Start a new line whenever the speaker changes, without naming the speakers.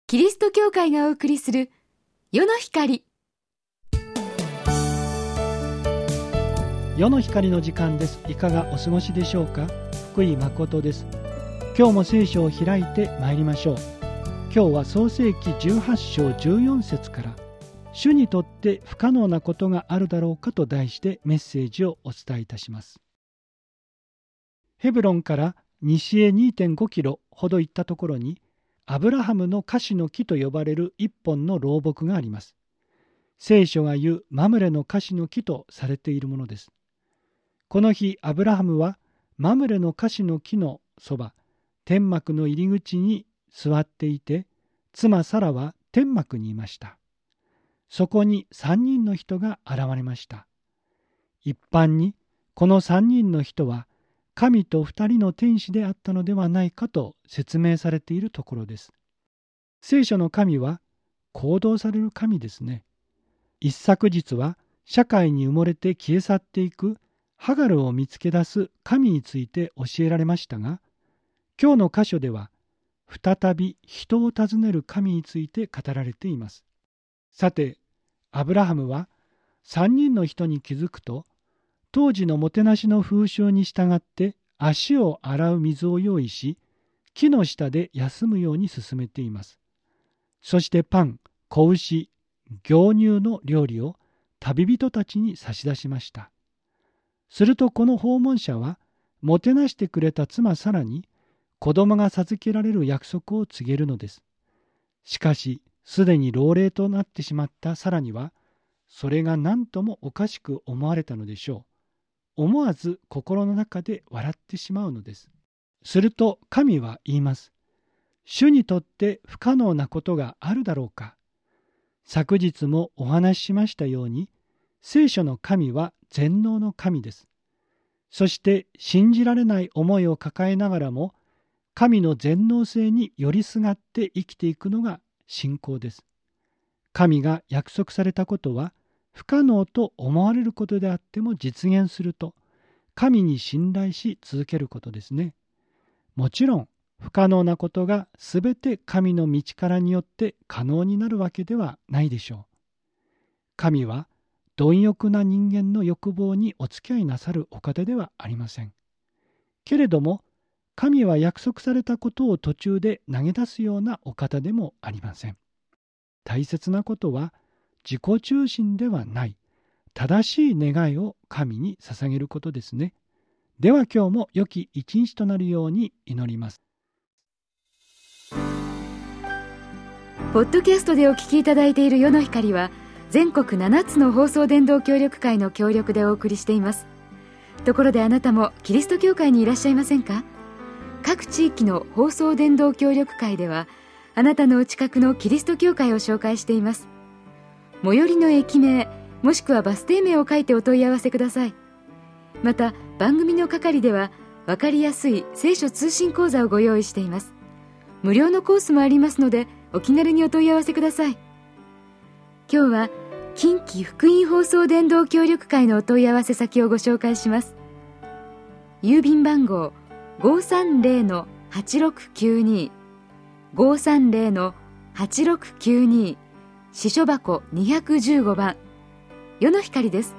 キリスト教会がお送りする世の光。
世の光の時間です。いかがお過ごしでしょうか。福井誠です。今日も聖書を開いてまいりましょう。今日は創世記18章14節から、主にとって不可能なことがあるだろうかと題してメッセージをお伝えいたします。ヘブロンから西へ 2.5 キロほど行ったところに、アブラハムの樫の木と呼ばれる一本の老木があります。聖書が言うマムレの樫の木とされているものです。この日、アブラハムはマムレの樫の木のそば、天幕の入り口に座っていて、妻サラは天幕にいました。そこに3人の人が現れました。一般にこの3人の人は神と2人の天使であったのではないかと説明されているところです。聖書の神は行動される神ですね。一昨日は社会に埋もれて消え去っていくハガルを見つけ出す神について教えられましたが、今日の箇所では再び人を訪ねる神について語られています。さて、アブラハムは3人の人に気づくと、当時のもてなしの風習に従って足を洗う水を用意し、木の下で休むように進めています。そしてパン、子牛、牛乳の料理を旅人たちに差し出しました。するとこの訪問者は、もてなしてくれた妻サラに子供が授けられる約束を告げるのです。しかし、すでに老齢となってしまったサラには、それが何ともおかしく思われたのでしょう。思わず心の中で笑ってしまうのです。すると神は言います。主にとって不可能なことがあるだろうか。昨日もお話ししましたように、聖書の神は全能の神です。そして信じられない思いを抱えながらも、神の全能性に寄りすがって生きていくのが信仰です。神が約束されたことは、不可能と思われることであっても実現すると、神に信頼し続けることですね。もちろん、不可能なことがすべて神の道からによって可能になるわけではないでしょう。神は貪欲な人間の欲望にお付き合いなさるお方ではありません。けれども、神は約束されたことを途中で投げ出すようなお方でもありません。大切なことは、自己中心ではない、正しい願いを神に捧げることですね。では今日も良き一日となるように祈ります。
ポッドキャストでお聞きいただいている世の光は、全国7つの放送伝道協力会の協力でお送りしています。ところであなたもキリスト教会にいらっしゃいませんか？各地域の放送伝道協力会では、あなたのお近くのキリスト教会を紹介しています。最寄りの駅名もしくはバス停名を書いてお問い合わせください。また番組の係では分かりやすい聖書通信講座をご用意しています。無料のコースもありますので、お気軽にお問い合わせください。今日は近畿福音放送伝道協力会のお問い合わせ先をご紹介します。郵便番号 530-8692 530-8692、支所箱215番、世の光です。